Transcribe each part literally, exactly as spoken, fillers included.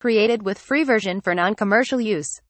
Created with free version for non-commercial use.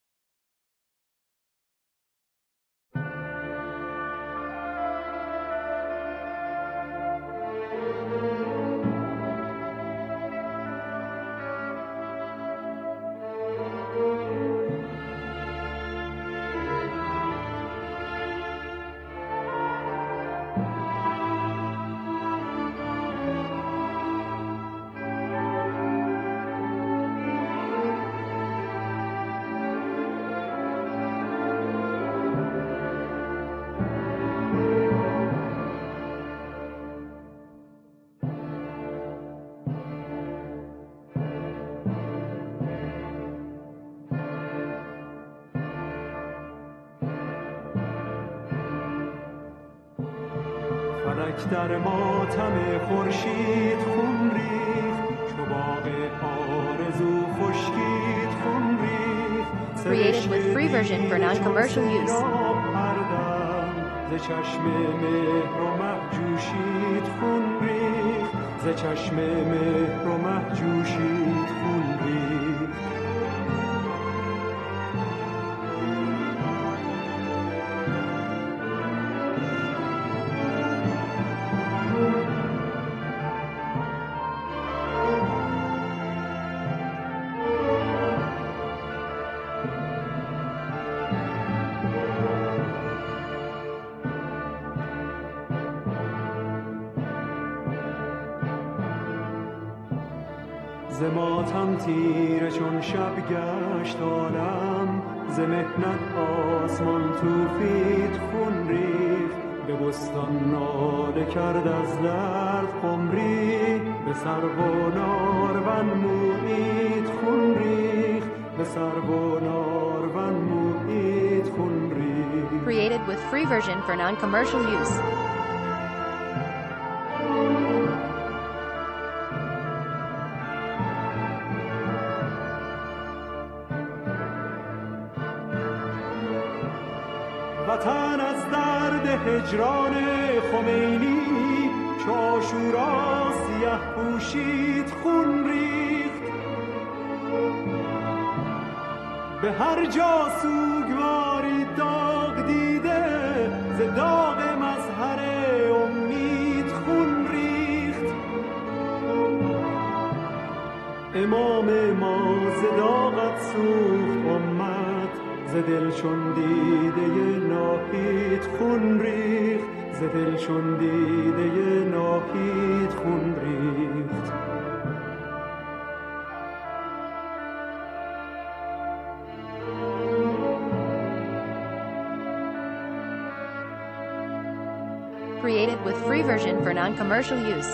فلک در ماتم خورشید خون ریخت، چو باغ آرزو خشکید خون ریخت. Created with free version for non-commercial use. ز چشم مهر و مه جوشید خون ریخت، ز چشم مهر و مه جوشید خون ریخت. ز ماتم تیره چون شب گشت عالم، ز محنت آسمان توفید خون ریخت. به بستان ناله کرد از درد قمری، به سرو و نارون مویید خون ریخت، به سرو و نارون مویید خون ریخت. Created with free version for non-commercial use. وطن از درد هجران خمینی، چو عاشورا سیه پوشید خون ریخت. به هر جا سوگواری داغ دیده، ز داغ مظهر امید خون ریخت. امام ما ز داغت سوخت امت، ز دل چون دیده ناهید خون ریخت، ز دل چون دیده ناهید خون ریخت. Created with free version for non-commercial use.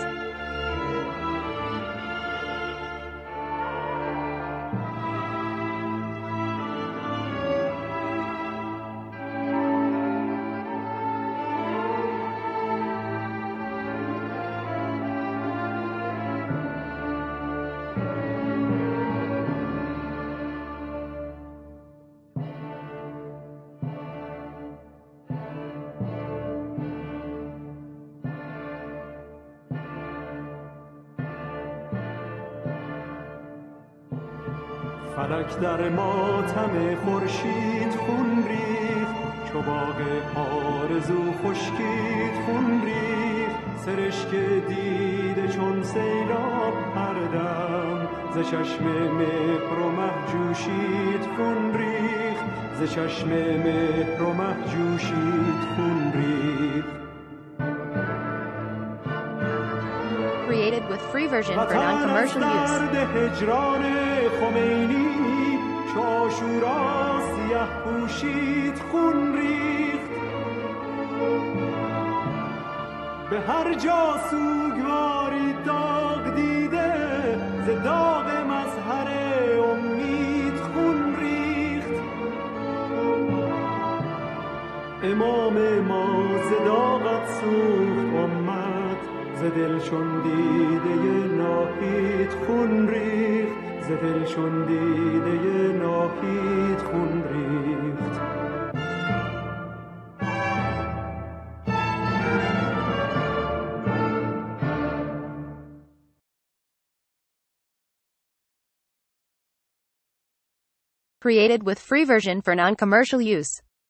فلک در ماتم خورشید خون ریخت، چو باغ آرزو خشکید خون ریخت. سرشک دیده چون سیلاب هر دم، ز چشم مهر و مه جوشید خون ریخت، ز چشم مهر و مه جوشید خون ریخت. Created with free version for non-commercial use. وطن از درد هجران خمینی، چو عاشورا سیه پوشید خون ریخت. به هر جا سوگواری داغ دیده، ز داغ مظهر امید خون ریخت. امام ما ز داغت سوخت امت، ز دل چون دیده ناهید خون ریخت، ز دل چون دیده ناهید خون ریخت. Created with free version for non-commercial use.